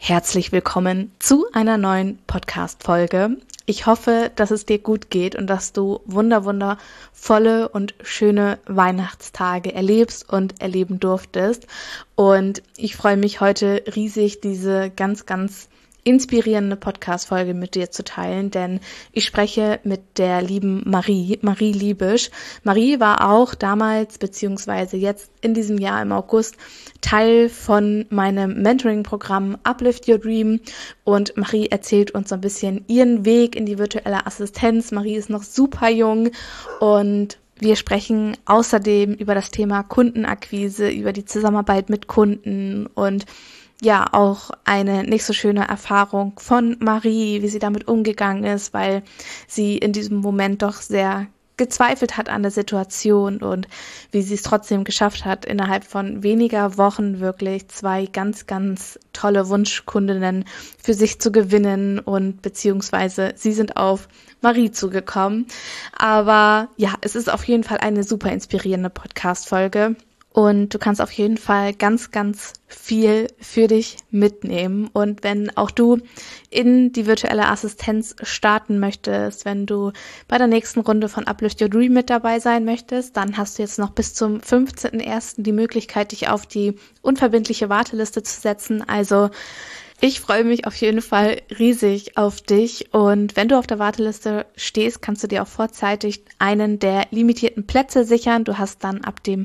herzlich willkommen zu einer neuen Podcast-Folge. Ich hoffe, dass es dir gut geht und dass du wundervolle und schöne Weihnachtstage erlebst und erleben durftest. Und ich freue mich heute riesig, diese ganz inspirierende Podcast-Folge mit dir zu teilen, denn ich spreche mit der lieben Marie Liebisch. Marie war auch damals, beziehungsweise jetzt in diesem Jahr im August, Teil von meinem Mentoring-Programm Uplift Your Dream, und Marie erzählt uns so ein bisschen ihren Weg in die virtuelle Assistenz. Marie ist noch super jung und wir sprechen außerdem über das Thema Kundenakquise, über die Zusammenarbeit mit Kunden und ja, auch eine nicht so schöne Erfahrung von Marie, wie sie damit umgegangen ist, weil sie in diesem Moment doch sehr gezweifelt hat an der Situation und wie sie es trotzdem geschafft hat, innerhalb von weniger Wochen wirklich 2 ganz tolle Wunschkundinnen für sich zu gewinnen, und beziehungsweise sie sind auf Marie zugekommen. Aber ja, es ist auf jeden Fall eine super inspirierende Podcast-Folge. Und du kannst auf jeden Fall ganz viel für dich mitnehmen. Und wenn auch du in die virtuelle Assistenz starten möchtest, wenn du bei der nächsten Runde von Uplift Your Dream mit dabei sein möchtest, dann hast du jetzt noch bis zum 15.01. die Möglichkeit, dich auf die unverbindliche Warteliste zu setzen. Also ich freue mich auf jeden Fall riesig auf dich, und wenn du auf der Warteliste stehst, kannst du dir auch vorzeitig einen der limitierten Plätze sichern. Du hast dann ab dem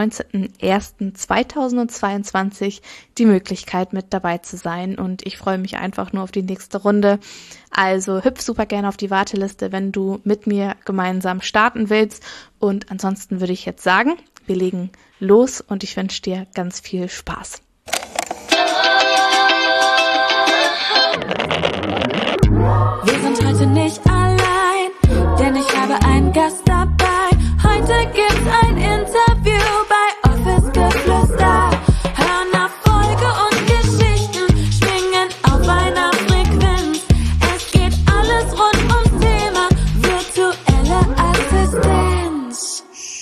19.01.2022 die Möglichkeit, mit dabei zu sein, und ich freue mich einfach nur auf die nächste Runde. Also hüpf super gerne auf die Warteliste, wenn du mit mir gemeinsam starten willst, und ansonsten würde ich jetzt sagen, wir legen los und ich wünsche dir ganz viel Spaß. Wir sind heute nicht allein, denn ich habe einen Gast dabei. Heute gibt's ein Interview bei Office Geflüster. Hören Erfolge und Geschichten, schwingen auf einer Frequenz. Es geht alles rund ums Thema virtuelle Assistenz.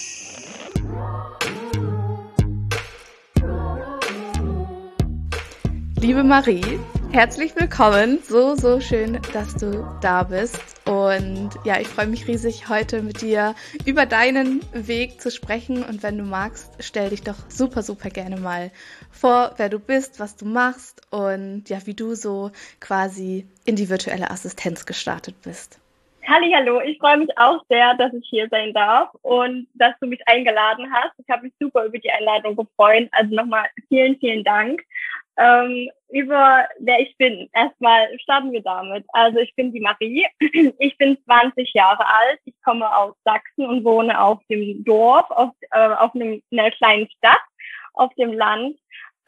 Liebe Marie, herzlich willkommen. So schön, dass du da bist. Und ja, ich freue mich riesig, heute mit dir über deinen Weg zu sprechen. Und wenn du magst, stell dich doch super gerne mal vor, wer du bist, was du machst und ja, wie du so quasi in die virtuelle Assistenz gestartet bist. Hallo, ich freue mich auch sehr, dass ich hier sein darf und dass du mich eingeladen hast. Ich habe mich super über die Einladung gefreut. Also nochmal vielen Dank. Über wer ich bin. Erstmal starten wir damit. Also ich bin die Marie. Ich bin 20 Jahre alt. Ich komme aus Sachsen und wohne auf dem Dorf, auf einer kleinen Stadt, auf dem Land.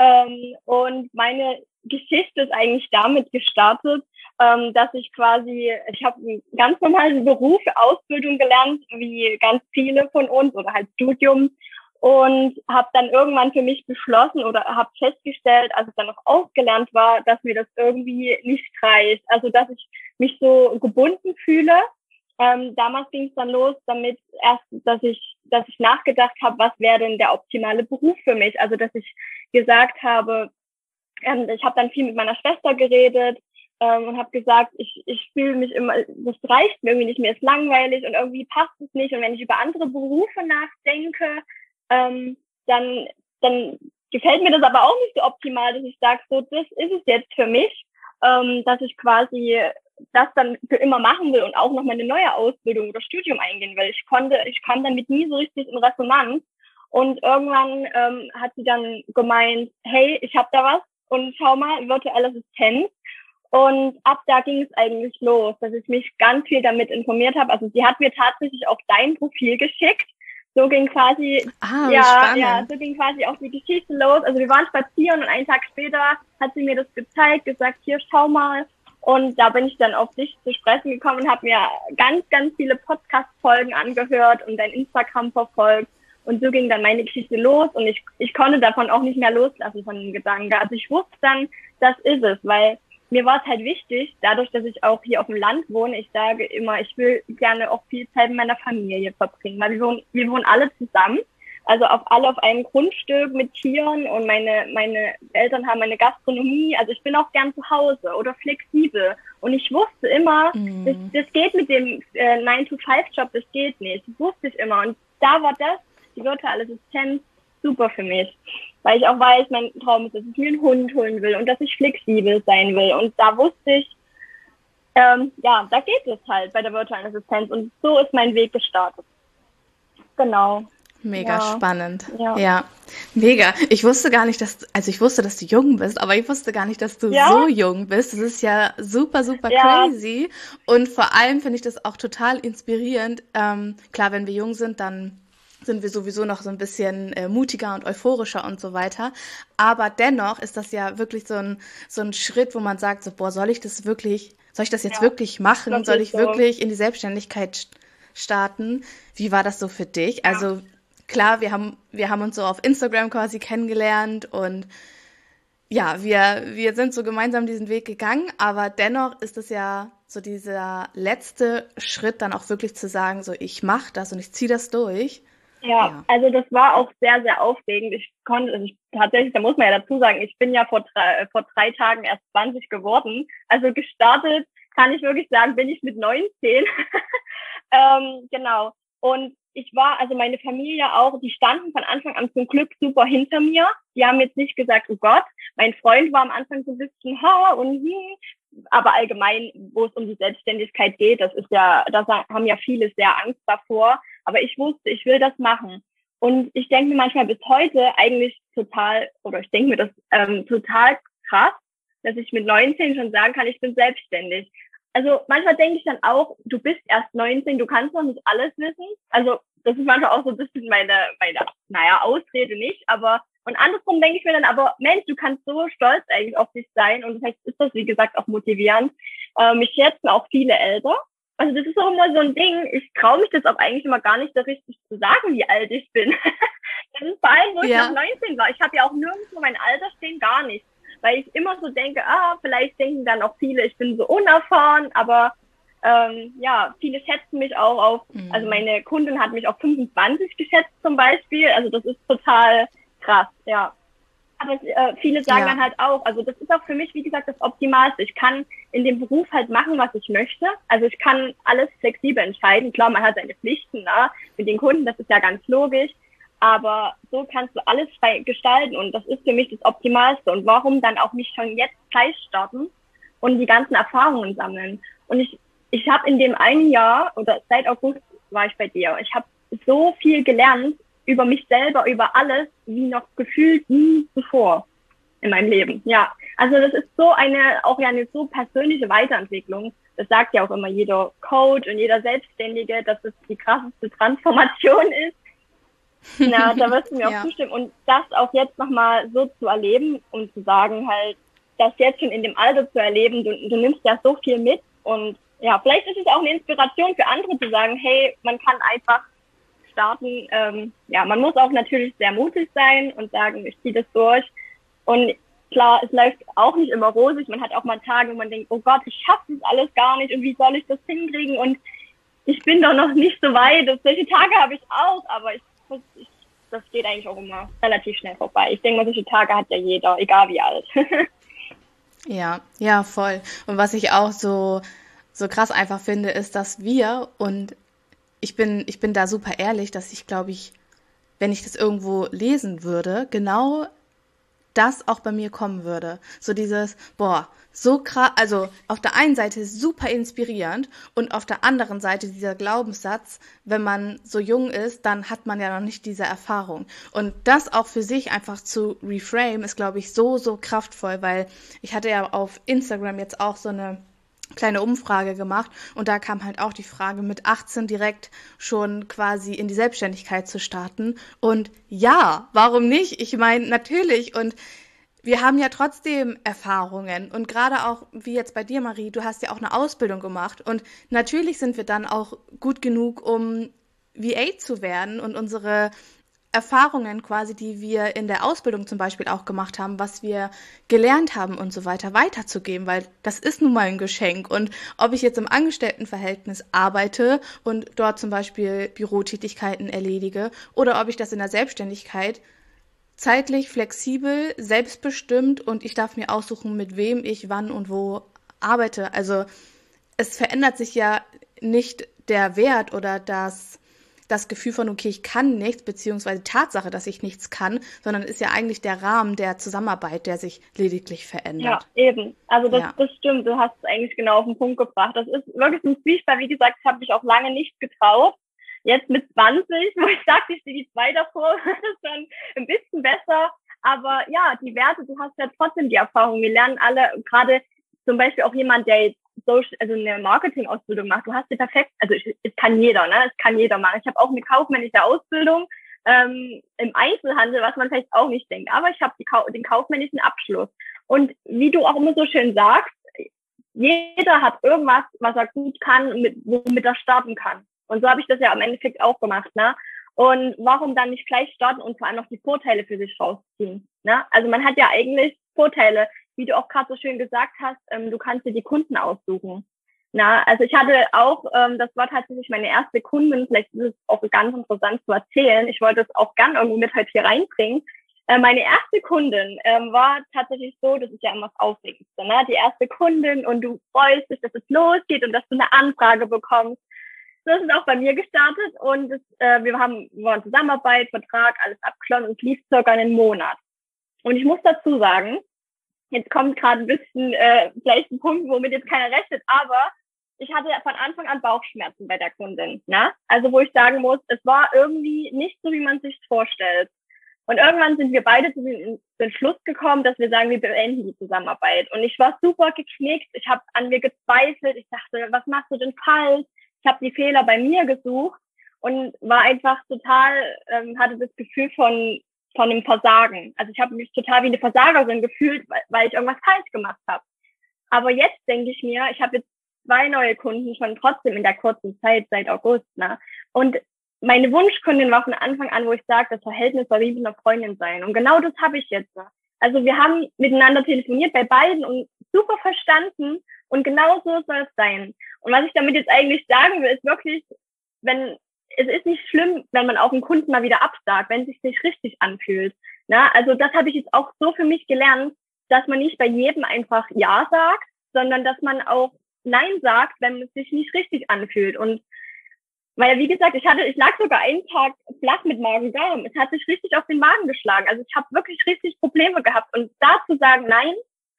Und meine Geschichte ist eigentlich damit gestartet, dass ich habe einen ganz normalen Beruf, Ausbildung gelernt, wie ganz viele von uns, oder halt Studium, und habe dann irgendwann für mich beschlossen oder habe festgestellt, als ich dann noch ausgelernt war, dass mir das irgendwie nicht reicht, also dass ich mich so gebunden fühle. Damals ging es dann los damit, dass ich nachgedacht habe, was wäre denn der optimale Beruf für mich, also dass ich gesagt habe, ich habe dann viel mit meiner Schwester geredet und habe gesagt, ich fühle mich immer, das reicht mir irgendwie nicht, mir ist langweilig und irgendwie passt es nicht, und wenn ich über andere Berufe nachdenke, dann gefällt mir das aber auch nicht so optimal, dass ich sage, so, das ist es jetzt für mich, dass ich quasi das dann für immer machen will und auch noch meine neue Ausbildung oder Studium eingehen will. Ich kam damit nie so richtig in Resonanz, und irgendwann hat sie dann gemeint, hey, ich habe da was und schau mal, virtuelle Assistenz. Und ab da ging es eigentlich los, dass ich mich ganz viel damit informiert habe. Also sie hat mir tatsächlich auch dein Profil geschickt. So ging quasi, so ging quasi auch die Geschichte los. Also wir waren spazieren und einen Tag später hat sie mir das gezeigt, gesagt, hier, schau mal. Und da bin ich dann auf dich zu sprechen gekommen und habe mir ganz viele Podcast-Folgen angehört und dein Instagram verfolgt. Und so ging dann meine Geschichte los, und ich konnte davon auch nicht mehr loslassen, von dem Gedanken. Also ich wusste dann, das ist es, weil mir war es halt wichtig, dadurch, dass ich auch hier auf dem Land wohne, ich sage immer, ich will gerne auch viel Zeit mit meiner Familie verbringen, weil wir wohnen alle zusammen. Also alle auf einem Grundstück mit Tieren und meine Eltern haben eine Gastronomie. Also ich bin auch gern zu Hause oder flexibel. Und ich wusste immer, das geht mit dem 9-to-5-Job, das geht nicht. Das wusste ich immer. Und da war die virtuelle Assistenz, super für mich. Weil ich auch weiß, mein Traum ist, dass ich mir einen Hund holen will und dass ich flexibel sein will. Und da wusste ich, da geht es halt bei der virtuellen Assistenz. Und so ist mein Weg gestartet. Genau. Mega spannend. Ja, mega. Ich wusste gar nicht, ich wusste, dass du jung bist, aber ich wusste gar nicht, dass du so jung bist. Das ist ja super, super crazy. Und vor allem finde ich das auch total inspirierend. Klar, wenn wir jung sind, dann sind wir sowieso noch so ein bisschen mutiger und euphorischer und so weiter. Aber dennoch ist das ja wirklich so ein Schritt, wo man sagt, so, boah, soll ich das jetzt wirklich machen? Soll ich wirklich in die Selbstständigkeit starten? Wie war das so für dich? Ja. Also klar, wir haben uns so auf Instagram quasi kennengelernt und ja, wir sind so gemeinsam diesen Weg gegangen, aber dennoch ist es ja so dieser letzte Schritt dann auch wirklich zu sagen, so ich mache das und ich ziehe das durch. Ja, also das war auch sehr, sehr aufregend. Tatsächlich, da muss man ja dazu sagen, ich bin ja vor 3 Tagen erst 20 geworden. Also gestartet, kann ich wirklich sagen, bin ich mit 19. Genau. Und meine Familie auch, die standen von Anfang an zum Glück super hinter mir. Die haben jetzt nicht gesagt, oh Gott, mein Freund war am Anfang so ein bisschen, aber allgemein, wo es um die Selbstständigkeit geht, da haben ja viele sehr Angst davor. Aber ich wusste, ich will das machen. Und ich denke mir manchmal bis heute eigentlich total krass, dass ich mit 19 schon sagen kann, ich bin selbstständig. Also manchmal denke ich dann auch, du bist erst 19, du kannst noch nicht alles wissen. Also das ist manchmal auch so ein bisschen meine Ausrede nicht, aber und andersrum denke ich mir dann aber, Mensch, du kannst so stolz eigentlich auf dich sein und vielleicht ist das, wie gesagt, auch motivierend. Mich schätzen auch viele Eltern. Also das ist auch immer so ein Ding, ich traue mich das auch eigentlich immer gar nicht so richtig zu sagen, wie alt ich bin. Das ist vor allem, wo ich noch 19 war. Ich habe ja auch nirgendwo mein Alter stehen, gar nicht. Weil ich immer so denke, vielleicht denken dann auch viele, ich bin so unerfahren, aber viele schätzen mich auch auf, also meine Kundin hat mich auf 25 geschätzt zum Beispiel, also das ist total krass, ja. Aber viele sagen dann halt auch, also das ist auch für mich, wie gesagt, das Optimalste. Ich kann in dem Beruf halt machen, was ich möchte. Also ich kann alles flexibel entscheiden. Klar, man hat seine Pflichten mit den Kunden, das ist ja ganz logisch. Aber so kannst du alles frei gestalten und das ist für mich das Optimalste. Und warum dann auch nicht schon jetzt gleich starten und die ganzen Erfahrungen sammeln? Und ich habe in dem einen Jahr oder seit August war ich bei dir. Ich habe so viel gelernt über mich selber, über alles, wie noch gefühlt nie zuvor in meinem Leben. Ja, also das ist so eine so persönliche Weiterentwicklung. Das sagt ja auch immer jeder Coach und jeder Selbstständige, dass es die krasseste Transformation ist. Na, da wirst du mir auch zustimmen. Und das auch jetzt nochmal so zu erleben und zu sagen halt, das jetzt schon in dem Alter zu erleben, du nimmst ja so viel mit und ja, vielleicht ist es auch eine Inspiration für andere zu sagen, hey, man kann einfach starten. Man muss auch natürlich sehr mutig sein und sagen, ich ziehe das durch. Und klar, es läuft auch nicht immer rosig. Man hat auch mal Tage, wo man denkt, oh Gott, ich schaffe das alles gar nicht und wie soll ich das hinkriegen? Und ich bin doch noch nicht so weit. Solche Tage habe ich auch, aber das geht eigentlich auch immer relativ schnell vorbei. Ich denke mal, solche Tage hat ja jeder, egal wie alt. Ja, voll. Und was ich auch so krass einfach finde, ist, dass und ich bin da super ehrlich, dass ich, glaube ich, wenn ich das irgendwo lesen würde, genau das auch bei mir kommen würde. So dieses, so krass, also auf der einen Seite super inspirierend und auf der anderen Seite dieser Glaubenssatz, wenn man so jung ist, dann hat man ja noch nicht diese Erfahrung. Und das auch für sich einfach zu reframe, ist, glaube ich, so, so kraftvoll, weil ich hatte ja auf Instagram jetzt auch so eine kleine Umfrage gemacht und da kam halt auch die Frage, mit 18 direkt schon quasi in die Selbstständigkeit zu starten. Und ja, warum nicht? Ich meine, natürlich. Und wir haben ja trotzdem Erfahrungen und gerade auch, wie jetzt bei dir, Marie, du hast ja auch eine Ausbildung gemacht und natürlich sind wir dann auch gut genug, um VA zu werden und unsere Erfahrungen quasi, die wir in der Ausbildung zum Beispiel auch gemacht haben, was wir gelernt haben und so weiter, weiterzugeben, weil das ist nun mal ein Geschenk. Und ob ich jetzt im Angestelltenverhältnis arbeite und dort zum Beispiel Bürotätigkeiten erledige oder ob ich das in der Selbstständigkeit zeitlich flexibel, selbstbestimmt und ich darf mir aussuchen, mit wem ich wann und wo arbeite. Also es verändert sich ja nicht der Wert oder das Gefühl von, okay, ich kann nichts, beziehungsweise die Tatsache, dass ich nichts kann, sondern ist ja eigentlich der Rahmen der Zusammenarbeit, der sich lediglich verändert. Ja, eben. Also das stimmt, du hast es eigentlich genau auf den Punkt gebracht. Das ist wirklich ein Zwiespalt. Wie gesagt, ich habe mich auch lange nicht getraut. Jetzt mit 20, wo ich sagte, ich stehe die 2 davor, das ist dann ein bisschen besser. Aber ja, die Werte, du hast ja trotzdem die Erfahrung. Wir lernen alle, gerade zum Beispiel auch jemand, der jetzt also eine Marketing-Ausbildung macht, du hast die perfekt, also es kann jeder, ne? Es kann jeder machen. Ich habe auch eine kaufmännische Ausbildung im Einzelhandel, was man vielleicht auch nicht denkt. Aber ich habe den kaufmännischen Abschluss. Und wie du auch immer so schön sagst, jeder hat irgendwas, was er gut kann, womit er starten kann. Und so habe ich das ja im Endeffekt auch gemacht, ne? Und warum dann nicht gleich starten und vor allem noch die Vorteile für sich rausziehen, ne? Also man hat ja eigentlich Vorteile, wie du auch gerade so schön gesagt hast, du kannst dir die Kunden aussuchen. Na, also ich hatte auch, das war tatsächlich meine erste Kundin, vielleicht ist es auch ganz interessant zu erzählen, ich wollte es auch gern irgendwie mit heute hier reinbringen. Meine erste Kundin war tatsächlich so, das ist ja immer das Aufregendste, ne? Die erste Kundin und du freust dich, dass es losgeht und dass du eine Anfrage bekommst. Das ist auch bei mir gestartet und wir waren in Zusammenarbeit, Vertrag, alles abgeschlossen und es lief circa einen Monat. Und ich muss dazu sagen, jetzt kommt gerade ein bisschen vielleicht ein Punkt, womit jetzt keiner rechnet, aber ich hatte von Anfang an Bauchschmerzen bei der Kundin, ne? Also wo ich sagen muss, es war irgendwie nicht so, wie man sich vorstellt. Und irgendwann sind wir beide zu dem Entschluss gekommen, dass wir sagen, wir beenden die Zusammenarbeit. Und ich war super geknickt, ich habe an mir gezweifelt, ich dachte, was machst du denn falsch? Ich habe die Fehler bei mir gesucht und war einfach total, hatte das Gefühl von dem Versagen. Also ich habe mich total wie eine Versagerin gefühlt, weil ich irgendwas falsch gemacht habe. Aber jetzt denke ich mir, ich habe jetzt 2 neue Kunden schon trotzdem in der kurzen Zeit seit August, ne? Und meine Wunschkundin war von Anfang an, wo ich sage, das Verhältnis soll wie mit einer Freundin sein. Und genau das habe ich jetzt. Ne? Also wir haben miteinander telefoniert bei beiden und super verstanden. Und genau so soll es sein. Und was ich damit jetzt eigentlich sagen will, ist wirklich, es ist nicht schlimm, wenn man auch einen Kunden mal wieder absagt, wenn es sich nicht richtig anfühlt. Na, also das habe ich jetzt auch so für mich gelernt, dass man nicht bei jedem einfach Ja sagt, sondern dass man auch Nein sagt, wenn es sich nicht richtig anfühlt. Und weil, wie gesagt, ich lag sogar einen Tag flach mit Magen-Darm. Es hat sich richtig auf den Magen geschlagen. Also ich habe wirklich richtig Probleme gehabt. Und da zu sagen Nein,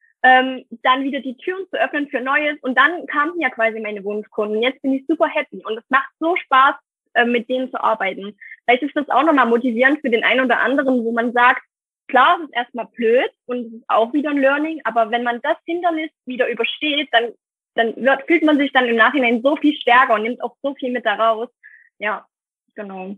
dann wieder die Türen zu öffnen für Neues. Und dann kamen ja quasi meine Wunschkunden. Jetzt bin ich super happy. Und es macht so Spaß, mit denen zu arbeiten. Vielleicht ist das auch nochmal motivierend für den einen oder anderen, wo man sagt, klar, es ist erstmal blöd und es ist auch wieder ein Learning, aber wenn man das Hindernis wieder übersteht, dann fühlt man sich dann im Nachhinein so viel stärker und nimmt auch so viel mit daraus. Ja, genau.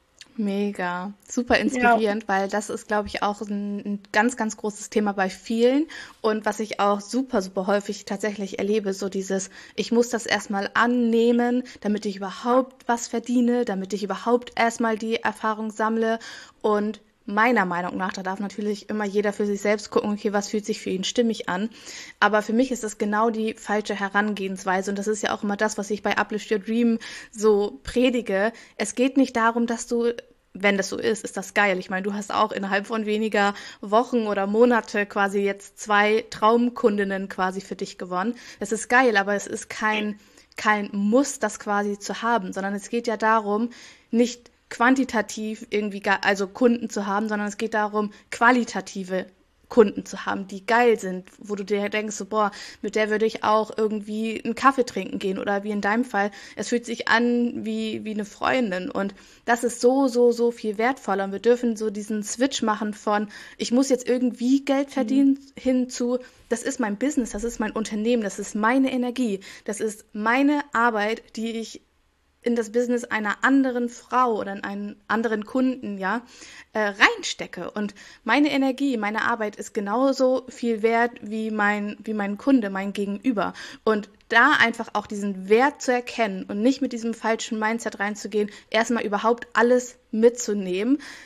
Mega, super inspirierend, weil das ist, glaube ich, auch ein ganz, ganz großes Thema bei vielen und was ich auch super, super häufig tatsächlich erlebe, so dieses, ich muss das erstmal annehmen, damit ich überhaupt was verdiene, damit ich überhaupt erstmal die Erfahrung sammle und meiner Meinung nach, da darf natürlich immer jeder für sich selbst gucken, okay, was fühlt sich für ihn stimmig an. Aber für mich ist das genau die falsche Herangehensweise. Und das ist ja auch immer das, was ich bei Uplift Your Dream so predige. Es geht nicht darum, dass du, wenn das so ist das geil. Ich meine, du hast auch innerhalb von weniger Wochen oder Monate quasi jetzt 2 Traumkundinnen quasi für dich gewonnen. Das ist geil, aber es ist kein Muss, das quasi zu haben, sondern es geht ja darum, nicht quantitativ irgendwie, also Kunden zu haben, sondern es geht darum, qualitative Kunden zu haben, die geil sind, wo du dir denkst, so, boah, mit der würde ich auch irgendwie einen Kaffee trinken gehen oder wie in deinem Fall, es fühlt sich an wie eine Freundin und das ist so, so, so viel wertvoller und wir dürfen so diesen Switch machen von, ich muss jetzt irgendwie Geld verdienen, hin zu, das ist mein Business, das ist mein Unternehmen, das ist meine Energie, das ist meine Arbeit, die ich in das Business einer anderen Frau oder in einen anderen Kunden, reinstecke. Und meine Energie, meine Arbeit ist genauso viel wert wie mein Kunde, mein Gegenüber. Und da einfach auch diesen Wert zu erkennen und nicht mit diesem falschen Mindset reinzugehen, erstmal überhaupt alles mitzunehmen.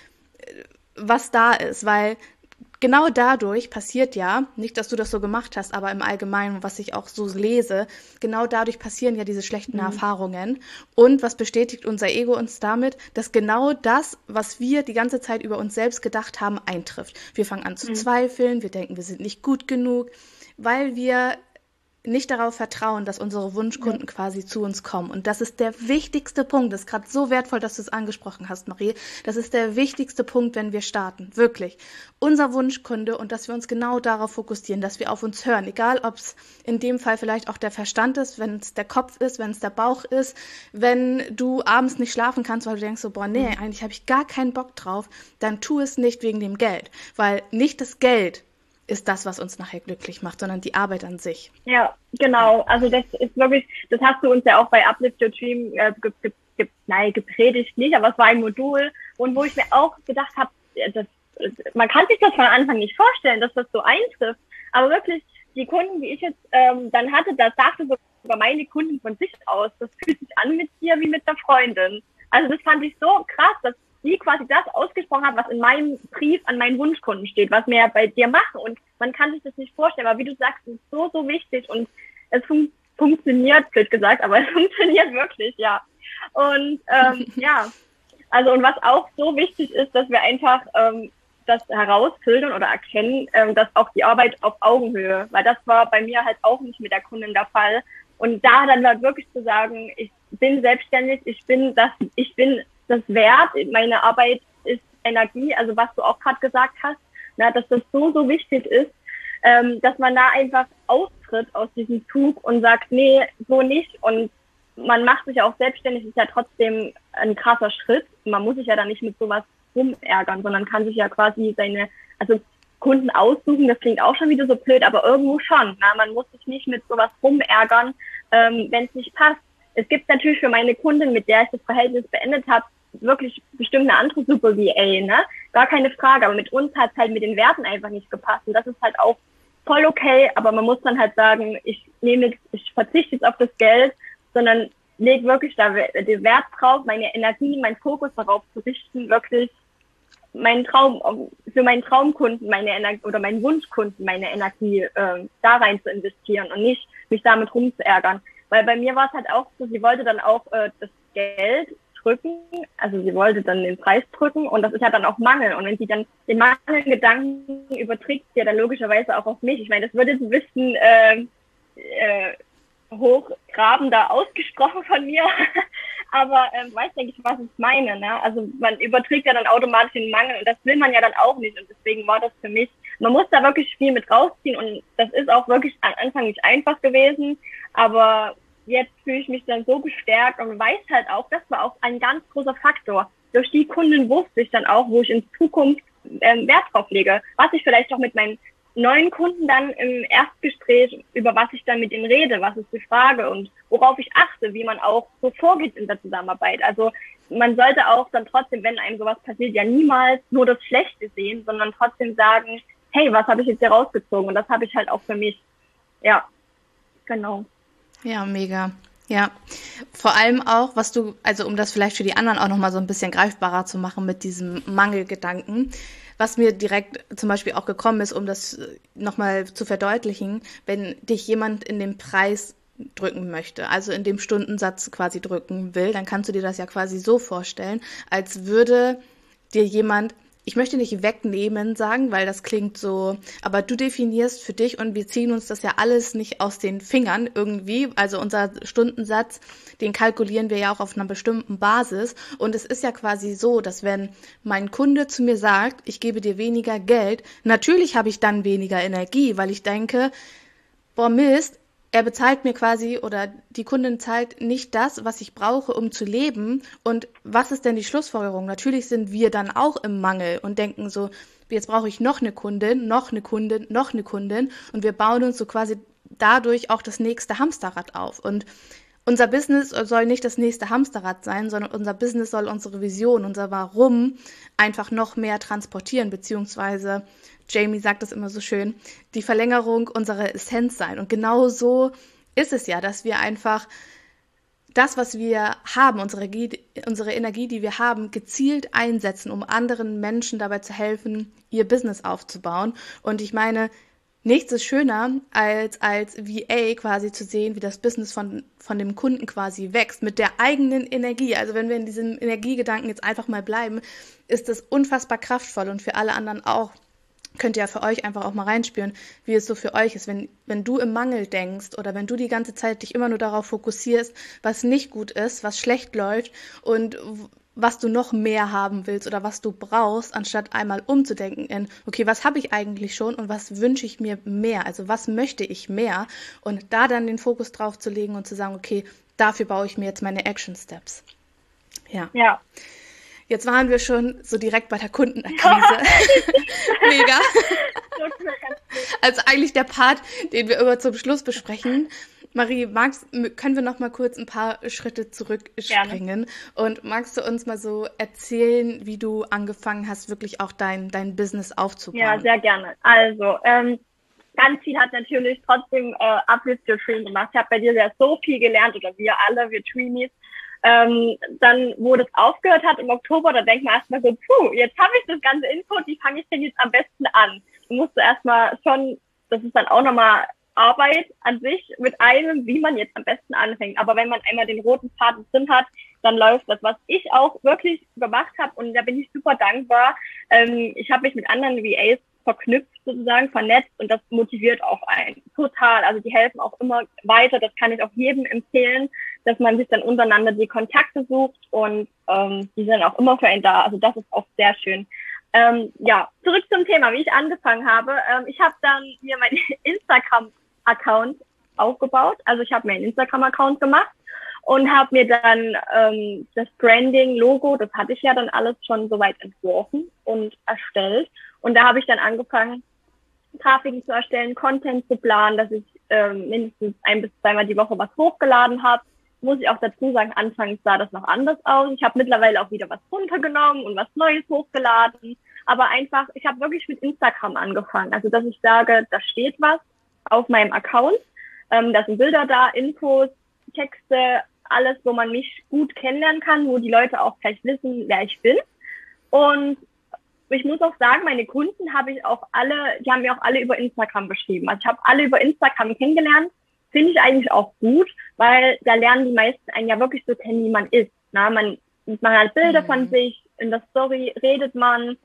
was da ist, weil genau dadurch passiert ja, nicht, dass du das so gemacht hast, aber im Allgemeinen, was ich auch so lese, genau dadurch passieren ja diese schlechten Erfahrungen. Und was bestätigt unser Ego uns damit, dass genau das, was wir die ganze Zeit über uns selbst gedacht haben, eintrifft. Wir fangen an zu zweifeln, wir denken, wir sind nicht gut genug, weil wir nicht darauf vertrauen, dass unsere Wunschkunden quasi zu uns kommen. Und das ist der wichtigste Punkt. Das ist gerade so wertvoll, dass du es angesprochen hast, Marie. Das ist der wichtigste Punkt, wenn wir starten. Wirklich. Unser Wunschkunde und dass wir uns genau darauf fokussieren, dass wir auf uns hören. Egal, ob es in dem Fall vielleicht auch der Verstand ist, wenn es der Kopf ist, wenn es der Bauch ist, wenn du abends nicht schlafen kannst, weil du denkst so, boah, nee, eigentlich habe ich gar keinen Bock drauf, dann tu es nicht wegen dem Geld. Weil nicht das Geld ist das, was uns nachher glücklich macht, sondern die Arbeit an sich. Ja, genau. Also das ist wirklich, das hast du uns ja auch bei Uplift Your Dream gepredigt nicht, aber es war ein Modul und wo ich mir auch gedacht habe, man kann sich das von Anfang nicht vorstellen, dass das so eintrifft, aber wirklich die Kunden, die ich jetzt dann hatte, das sagte sogar meine Kunden von sich aus, das fühlt sich an mit dir wie mit einer Freundin. Also das fand ich so krass, dass die quasi das ausgesprochen hat, was in meinem Brief an meinen Wunschkunden steht, was wir bei dir machen. Und man kann sich das nicht vorstellen, aber wie du sagst, es ist so, so wichtig und es funktioniert, blöd gesagt, aber es funktioniert wirklich, ja. Und ja, also und was auch so wichtig ist, dass wir einfach das herausfiltern oder erkennen, dass auch die Arbeit auf Augenhöhe, weil das war bei mir halt auch nicht mit der Kundin der Fall. Und da dann halt wirklich zu sagen, ich bin selbstständig, ich bin das wert, meine Arbeit ist Energie, also was du auch gerade gesagt hast, na, dass das so, so wichtig ist, dass man da einfach austritt aus diesem Zug und sagt, nee, so nicht. Und man macht sich ja auch selbstständig, ist ja trotzdem ein krasser Schritt. Man muss sich ja dann nicht mit sowas rumärgern, sondern kann sich ja quasi also Kunden aussuchen, das klingt auch schon wieder so blöd, aber irgendwo schon. Na, man muss sich nicht mit sowas rumärgern, wenn es nicht passt. Es gibt natürlich für meine Kundin, mit der ich das Verhältnis beendet habe, wirklich bestimmt eine andere Super VA, ne? Gar keine Frage, aber mit uns hat es halt mit den Werten einfach nicht gepasst und das ist halt auch voll okay, aber man muss dann halt sagen, ich verzichte jetzt auf das Geld, sondern lege wirklich da den Wert drauf, meine Energie, meinen Fokus darauf zu richten, wirklich für meinen Traumkunden meine Energie oder meinen Wunschkunden meine Energie da rein zu investieren und nicht mich damit rumzuärgern. Weil bei mir war es halt auch so, sie wollte dann auch das Geld drücken, also sie wollte dann den Preis drücken und das ist ja dann auch Mangel. Und wenn sie dann den Mangelgedanken überträgt, ja dann logischerweise auch auf mich. Ich meine, das würde ein bisschen hochgrabender ausgesprochen von mir, aber du weißt, denke ich, was ich meine. Ne? Also man überträgt ja dann automatisch den Mangel und das will man ja dann auch nicht und deswegen war das für mich, man muss da wirklich viel mit rausziehen und das ist auch wirklich am Anfang nicht einfach gewesen, aber jetzt fühle ich mich dann so gestärkt und weiß halt auch, das war auch ein ganz großer Faktor. Durch die Kunden wusste ich dann auch, wo ich in Zukunft Wert drauf lege, was ich vielleicht auch mit meinen neuen Kunden dann im Erstgespräch, über was ich dann mit ihnen rede, was ist die Frage und worauf ich achte, wie man auch so vorgeht in der Zusammenarbeit. Also man sollte auch dann trotzdem, wenn einem sowas passiert, ja niemals nur das Schlechte sehen, sondern trotzdem sagen, hey, was habe ich jetzt hier rausgezogen? Und das habe ich halt auch für mich. Ja, genau. Ja, mega. Ja, vor allem auch, also um das vielleicht für die anderen auch nochmal so ein bisschen greifbarer zu machen mit diesem Mangelgedanken, was mir direkt zum Beispiel auch gekommen ist, um das nochmal zu verdeutlichen, wenn dich jemand in den Preis drücken möchte, also in dem Stundensatz quasi drücken will, dann kannst du dir das ja quasi so vorstellen, als würde dir jemand, ich möchte nicht wegnehmen sagen, weil das klingt so, aber du definierst für dich und wir ziehen uns das ja alles nicht aus den Fingern irgendwie, also unser Stundensatz, den kalkulieren wir ja auch auf einer bestimmten Basis und es ist ja quasi so, dass wenn mein Kunde zu mir sagt, ich gebe dir weniger Geld, natürlich habe ich dann weniger Energie, weil ich denke, boah Mist, er bezahlt mir quasi oder die Kundin zahlt nicht das, was ich brauche, um zu leben. Und was ist denn die Schlussfolgerung? Natürlich sind wir dann auch im Mangel und denken so, jetzt brauche ich noch eine Kundin, noch eine Kundin, noch eine Kundin. Und wir bauen uns so quasi dadurch auch das nächste Hamsterrad auf. Und unser Business soll nicht das nächste Hamsterrad sein, sondern unser Business soll unsere Vision, unser Warum einfach noch mehr transportieren, beziehungsweise Jamie sagt es immer so schön, die Verlängerung unserer Essenz sein. Und genau so ist es ja, dass wir einfach das, was wir haben, unsere Energie, die wir haben, gezielt einsetzen, um anderen Menschen dabei zu helfen, ihr Business aufzubauen. Und ich meine, nichts ist schöner, als VA quasi zu sehen, wie das Business von dem Kunden quasi wächst, mit der eigenen Energie. Also wenn wir in diesem Energiegedanken jetzt einfach mal bleiben, ist das unfassbar kraftvoll und für alle anderen auch. Könnt ihr ja für euch einfach auch mal reinspüren, wie es so für euch ist, wenn du im Mangel denkst oder wenn du die ganze Zeit dich immer nur darauf fokussierst, was nicht gut ist, was schlecht läuft und was du noch mehr haben willst oder was du brauchst, anstatt einmal umzudenken in, okay, was habe ich eigentlich schon und was wünsche ich mir mehr, also was möchte ich mehr und da dann den Fokus drauf zu legen und zu sagen, okay, dafür baue ich mir jetzt meine Action Steps. Ja. Jetzt waren wir schon so direkt bei der Kundenakquise. Mega. Also eigentlich der Part, den wir immer zum Schluss besprechen. Marie, können wir noch mal kurz ein paar Schritte zurückspringen? Gerne. Und magst du uns mal so erzählen, wie du angefangen hast, wirklich auch dein Business aufzubauen? Ja, sehr gerne. Also, ganz viel hat natürlich trotzdem Uplift Your Dream gemacht. Ich habe bei dir ja so viel gelernt, oder wir alle, wir Dreamies. Dann, wo das aufgehört hat im Oktober, da denkt man erstmal so, jetzt habe ich das ganze Input, wie fange ich denn jetzt am besten an? Du musst erstmal schon, das ist dann auch nochmal Arbeit an sich mit einem, wie man jetzt am besten anfängt. Aber wenn man einmal den roten Faden drin hat, dann läuft das. Was ich auch wirklich gemacht habe, und da bin ich super dankbar, ich habe mich mit anderen VAs verknüpft sozusagen, vernetzt, und das motiviert auch einen total. Also die helfen auch immer weiter, das kann ich auch jedem empfehlen, dass man sich dann untereinander die Kontakte sucht, und die sind auch immer für einen da. Also das ist auch sehr schön. Zurück zum Thema, wie ich angefangen habe. Ich habe dann mir meinen Instagram-Account aufgebaut. Also ich habe mir einen Instagram-Account gemacht und habe mir dann das Branding-Logo, das hatte ich ja dann alles schon soweit entworfen und erstellt. Und da habe ich dann angefangen, Grafiken zu erstellen, Content zu planen, dass ich mindestens 1 bis 2 Mal die Woche was hochgeladen habe. Muss ich auch dazu sagen, anfangs sah das noch anders aus. Ich habe mittlerweile auch wieder was runtergenommen und was Neues hochgeladen. Aber einfach, ich habe wirklich mit Instagram angefangen. Also, dass ich sage, da steht was auf meinem Account. Da sind Bilder da, Infos, Texte, alles, wo man mich gut kennenlernen kann, wo die Leute auch gleich wissen, wer ich bin. Und ich muss auch sagen, meine Kunden habe ich auch alle, die haben mir auch alle über Instagram beschrieben. Also ich habe alle über Instagram kennengelernt. Finde ich eigentlich auch gut, weil da lernen die meisten einen ja wirklich so kennen, wie man ist. Na, man hat Bilder von sich, in der Story redet man,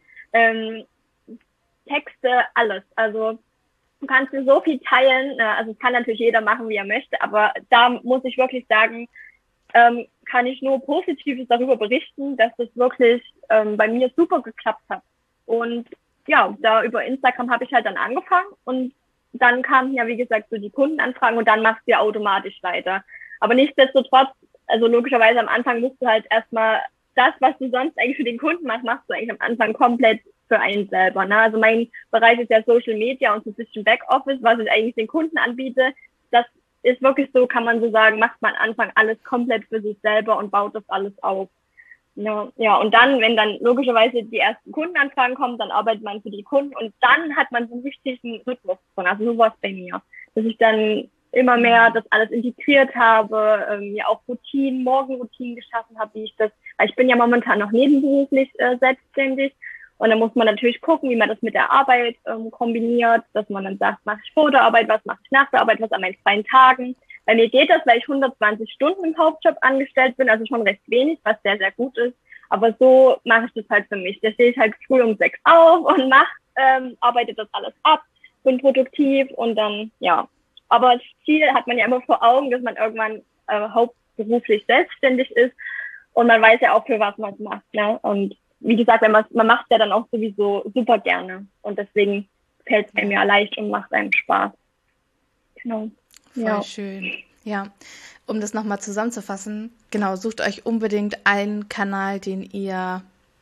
Texte, alles. Also du kannst mir so viel teilen. Also es kann natürlich jeder machen, wie er möchte, aber da muss ich wirklich sagen, kann ich nur Positives darüber berichten, dass das wirklich bei mir super geklappt hat. Und ja, da über Instagram habe ich halt dann angefangen, und dann kamen ja, wie gesagt, so die Kundenanfragen, und dann machst du ja automatisch weiter. Aber nichtsdestotrotz, also logischerweise am Anfang musst du halt erstmal das, was du sonst eigentlich für den Kunden machst, machst du eigentlich am Anfang komplett für einen selber. Ne? Also mein Bereich ist ja Social Media und so ein bisschen Backoffice, was ich eigentlich den Kunden anbiete. Das ist wirklich so, kann man so sagen, macht man am Anfang alles komplett für sich selber und baut das alles auf. Ja, und dann, wenn dann logischerweise die ersten Kundenanfragen kommen, dann arbeitet man für die Kunden, und dann hat man so einen richtigen Rhythmus drin. Also so war es bei mir, dass ich dann immer mehr das alles integriert habe, mir auch Routinen, Morgenroutinen geschaffen habe, wie ich das, weil ich bin ja momentan noch nebenberuflich selbstständig, und dann muss man natürlich gucken, wie man das mit der Arbeit kombiniert, dass man dann sagt, mache ich vor der Arbeit, was mache ich nach der Arbeit, was an meinen freien Tagen. Bei mir geht das, weil ich 120 Stunden im Hauptjob angestellt bin, also schon recht wenig, was sehr, sehr gut ist. Aber so mache ich das halt für mich. Da stehe ich halt früh um 6 auf und arbeite das alles ab, bin produktiv, und dann, ja. Aber das Ziel hat man ja immer vor Augen, dass man irgendwann hauptberuflich selbstständig ist, und man weiß ja auch, für was man es macht. Ne? Und wie gesagt, man macht es ja dann auch sowieso super gerne, und deswegen fällt es einem ja leicht und macht einem Spaß. Genau. Voll schön. Ja, um das nochmal zusammenzufassen, genau, sucht euch unbedingt einen Kanal, den ihr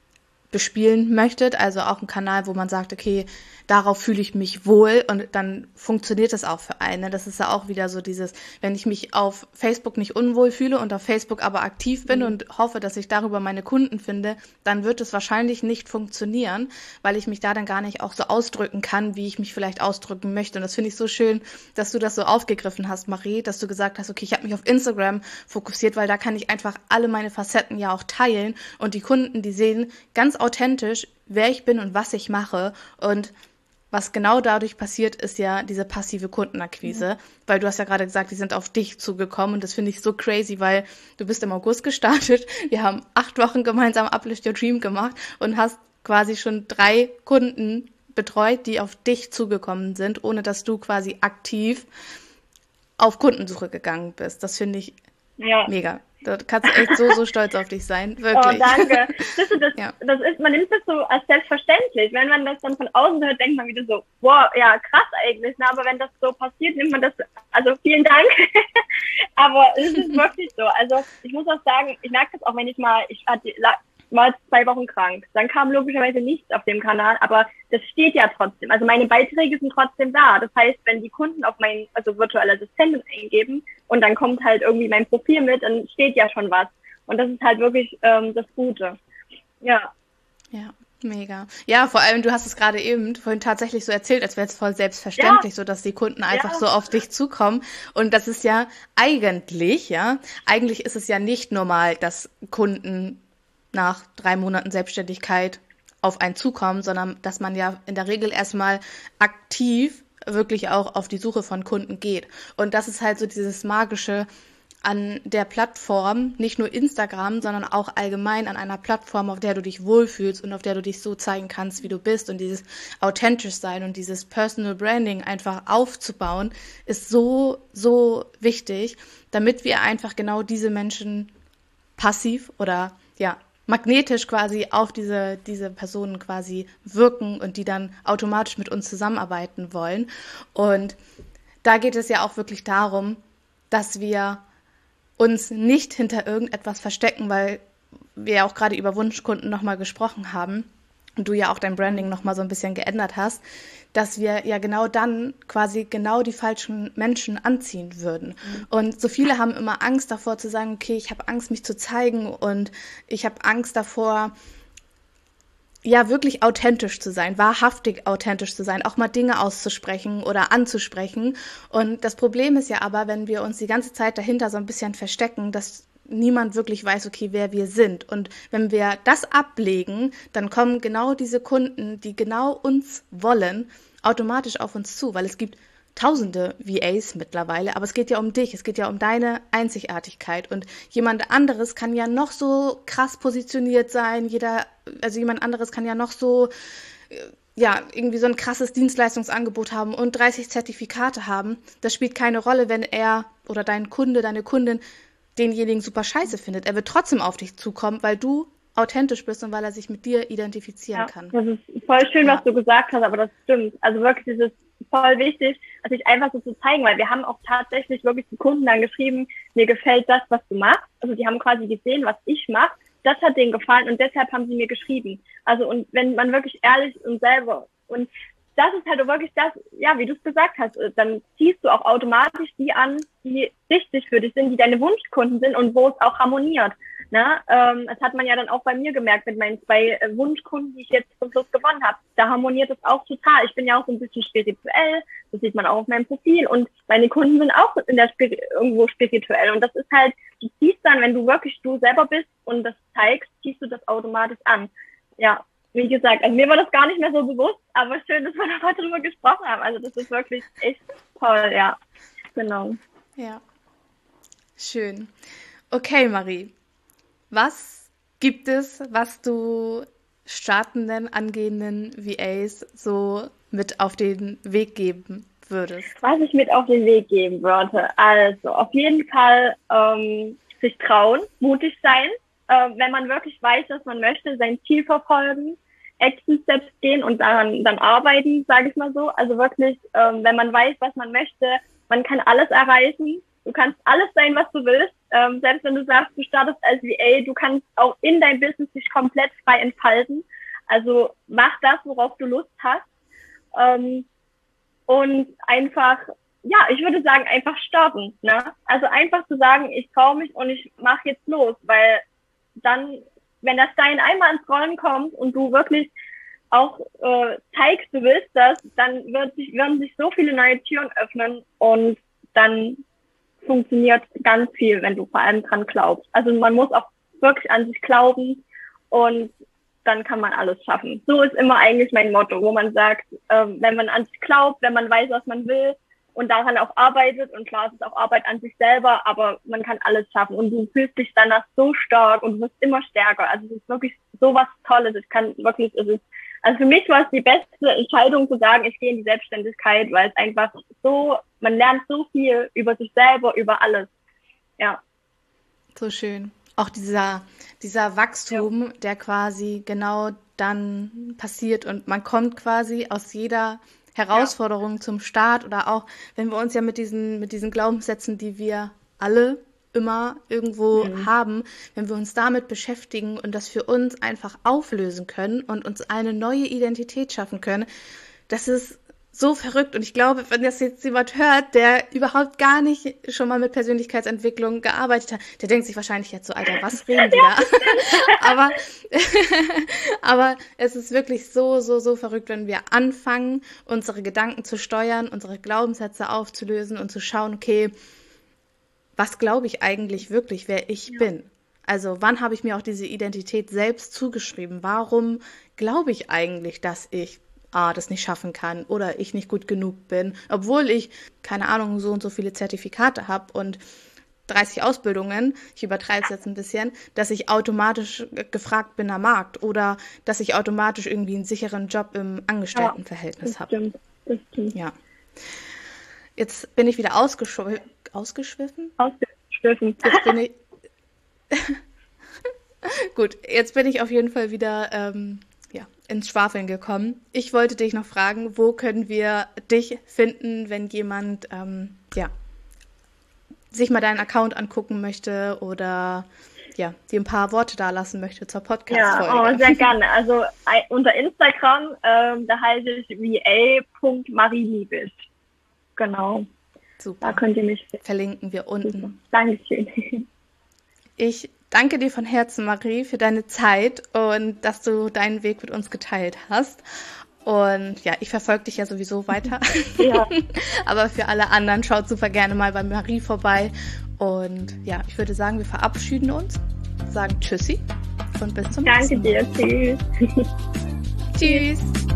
bespielen möchtet, also auch einen Kanal, wo man sagt, okay, darauf fühle ich mich wohl und dann funktioniert das auch für einen. Das ist ja auch wieder so dieses, wenn ich mich auf Facebook nicht unwohl fühle und auf Facebook aber aktiv bin und hoffe, dass ich darüber meine Kunden finde, dann wird es wahrscheinlich nicht funktionieren, weil ich mich da dann gar nicht auch so ausdrücken kann, wie ich mich vielleicht ausdrücken möchte. Und das finde ich so schön, dass du das so aufgegriffen hast, Marie, dass du gesagt hast, okay, ich habe mich auf Instagram fokussiert, weil da kann ich einfach alle meine Facetten ja auch teilen und die Kunden, die sehen ganz authentisch, wer ich bin und was ich mache. Und was genau dadurch passiert, ist ja diese passive Kundenakquise, weil du hast ja gerade gesagt, die sind auf dich zugekommen und das finde ich so crazy, weil du bist im August gestartet, wir haben 8 Wochen gemeinsam Uplift Your Dream gemacht und hast quasi schon 3 Kunden betreut, die auf dich zugekommen sind, ohne dass du quasi aktiv auf Kundensuche gegangen bist. Das finde ich mega. Da kannst du echt so stolz auf dich sein, wirklich. Oh, danke. Das ist, man nimmt das so als selbstverständlich. Wenn man das dann von außen hört, denkt man wieder so, wow, ja, krass eigentlich. Ne? Aber wenn das so passiert, nimmt man das, also vielen Dank. Aber es ist wirklich so. Also ich muss auch sagen, ich merke das auch, wenn ich war 2 Wochen krank. Dann kam logischerweise nichts auf dem Kanal, aber das steht ja trotzdem. Also meine Beiträge sind trotzdem da. Das heißt, wenn die Kunden auf mein, also virtuelle Assistentin eingeben und dann kommt halt irgendwie mein Profil mit, dann steht ja schon was. Und das ist halt wirklich das Gute. Ja. Ja, mega. Ja, vor allem, du hast es gerade eben vorhin tatsächlich so erzählt, als wäre es voll selbstverständlich, so dass die Kunden einfach so auf dich zukommen. Und das ist ja eigentlich ist es ja nicht normal, dass Kunden nach 3 Monaten Selbstständigkeit auf einen zukommen, sondern dass man ja in der Regel erstmal aktiv wirklich auch auf die Suche von Kunden geht. Und das ist halt so dieses Magische an der Plattform, nicht nur Instagram, sondern auch allgemein an einer Plattform, auf der du dich wohlfühlst und auf der du dich so zeigen kannst, wie du bist, und dieses authentisch sein und dieses Personal Branding einfach aufzubauen, ist so, so wichtig, damit wir einfach genau diese Menschen passiv oder magnetisch quasi auf diese Personen quasi wirken und die dann automatisch mit uns zusammenarbeiten wollen. Und da geht es ja auch wirklich darum, dass wir uns nicht hinter irgendetwas verstecken, weil wir ja auch gerade über Wunschkunden nochmal gesprochen haben und du ja auch dein Branding nochmal so ein bisschen geändert hast, dass wir ja genau dann quasi genau die falschen Menschen anziehen würden. Und so viele haben immer Angst davor zu sagen, okay, ich habe Angst, mich zu zeigen und ich habe Angst davor, ja, wirklich authentisch zu sein, wahrhaftig authentisch zu sein, auch mal Dinge auszusprechen oder anzusprechen. Und das Problem ist ja aber, wenn wir uns die ganze Zeit dahinter so ein bisschen verstecken, dass niemand wirklich weiß, okay, wer wir sind. Und wenn wir das ablegen, dann kommen genau diese Kunden, die genau uns wollen, automatisch auf uns zu, weil es gibt tausende VAs mittlerweile, aber es geht ja um dich, es geht ja um deine Einzigartigkeit und jemand anderes kann ja noch so krass positioniert sein, jemand anderes kann ja noch so, irgendwie so ein krasses Dienstleistungsangebot haben und 30 Zertifikate haben. Das spielt keine Rolle, wenn er oder dein Kunde, deine Kundin denjenigen super scheiße findet. Er wird trotzdem auf dich zukommen, weil du authentisch bist und weil er sich mit dir identifizieren kann. Das ist voll schön, was du gesagt hast, aber das stimmt. Also wirklich, das ist voll wichtig, sich einfach so zu zeigen, weil wir haben auch tatsächlich wirklich die Kunden dann geschrieben, mir gefällt das, was du machst. Also die haben quasi gesehen, was ich mache. Das hat denen gefallen und deshalb haben sie mir geschrieben. Also und wenn man wirklich ehrlich und selber und das ist halt wirklich das, ja, wie du es gesagt hast, dann ziehst du auch automatisch die an, die wichtig für dich sind, die deine Wunschkunden sind und wo es auch harmoniert. Ne? Das hat man ja dann auch bei mir gemerkt mit meinen 2 Wunschkunden, die ich jetzt zum Schluss gewonnen habe. Da harmoniert es auch total. Ich bin ja auch so ein bisschen spirituell, das sieht man auch auf meinem Profil und meine Kunden sind auch irgendwo spirituell und das ist halt, du ziehst dann, wenn du wirklich du selber bist und das zeigst, ziehst du das automatisch an. Ja. Wie gesagt, also mir war das gar nicht mehr so bewusst, aber schön, dass wir da drüber gesprochen haben. Also das ist wirklich echt toll, ja. Genau. Ja, schön. Okay, Marie, was gibt es, was du startenden, angehenden VAs so mit auf den Weg geben würdest? Was ich mit auf den Weg geben würde? Also auf jeden Fall sich trauen, mutig sein. Wenn man wirklich weiß, was man möchte, sein Ziel verfolgen, Action Steps gehen und daran dann arbeiten, sage ich mal so. Also wirklich, wenn man weiß, was man möchte, man kann alles erreichen. Du kannst alles sein, was du willst. Selbst wenn du sagst, du startest als VA, du kannst auch in dein Business dich komplett frei entfalten. Also mach das, worauf du Lust hast. Und einfach, ja, ich würde sagen, einfach starten. Ne? Also einfach zu sagen, ich traue mich und ich mache jetzt los, weil dann, wenn der Stein einmal ins Rollen kommt und du wirklich auch zeigst, du willst das, dann werden sich so viele neue Türen öffnen und dann funktioniert ganz viel, wenn du vor allem dran glaubst. Also man muss auch wirklich an sich glauben und dann kann man alles schaffen. So ist immer eigentlich mein Motto, wo man sagt, wenn man an sich glaubt, wenn man weiß, was man will und daran auch arbeitet, und klar, es ist auch Arbeit an sich selber, aber man kann alles schaffen und du fühlst dich danach so stark und du wirst immer stärker. Also es ist wirklich so was Tolles. Also für mich war es die beste Entscheidung zu sagen, ich gehe in die Selbstständigkeit, weil es einfach so, man lernt so viel über sich selber, über alles. Ja. So schön. Auch dieser Wachstum, der quasi genau dann passiert und man kommt quasi aus jeder Herausforderung zum Start, oder auch, wenn wir uns ja mit diesen Glaubenssätzen, die wir alle immer irgendwo haben, wenn wir uns damit beschäftigen und das für uns einfach auflösen können und uns eine neue Identität schaffen können, das ist so verrückt. Und ich glaube, wenn das jetzt jemand hört, der überhaupt gar nicht schon mal mit Persönlichkeitsentwicklung gearbeitet hat, der denkt sich wahrscheinlich jetzt so, Alter, was reden die da? aber es ist wirklich so verrückt, wenn wir anfangen, unsere Gedanken zu steuern, unsere Glaubenssätze aufzulösen und zu schauen, okay, was glaube ich eigentlich wirklich, wer ich bin? Also wann habe ich mir auch diese Identität selbst zugeschrieben? Warum glaube ich eigentlich, dass ich das nicht schaffen kann oder ich nicht gut genug bin, obwohl ich, keine Ahnung, so und so viele Zertifikate habe und 30 Ausbildungen, ich übertreibe es jetzt ein bisschen, dass ich automatisch gefragt bin am Markt oder dass ich automatisch irgendwie einen sicheren Job im Angestelltenverhältnis habe. Das stimmt. Ja. Jetzt bin ich wieder ausgeschwiffen? Ausgeschwiffen. Jetzt bin ich gut, jetzt bin ich auf jeden Fall wieder ins Schwafeln gekommen. Ich wollte dich noch fragen, wo können wir dich finden, wenn jemand sich mal deinen Account angucken möchte oder dir ein paar Worte da lassen möchte zur Podcast-Folge? Ja, sehr gerne. Also unter Instagram, da heiße ich va.marieliebisch. Genau. Super. Da könnt ihr mich verlinken wir unten. Super. Dankeschön. Ich danke dir von Herzen, Marie, für deine Zeit und dass du deinen Weg mit uns geteilt hast. Und ja, ich verfolge dich ja sowieso weiter. Ja. Aber für alle anderen, schaut super gerne mal bei Marie vorbei. Und ja, ich würde sagen, wir verabschieden uns, sagen Tschüssi und bis zum nächsten Mal. Danke dir. Tschüss. Tschüss.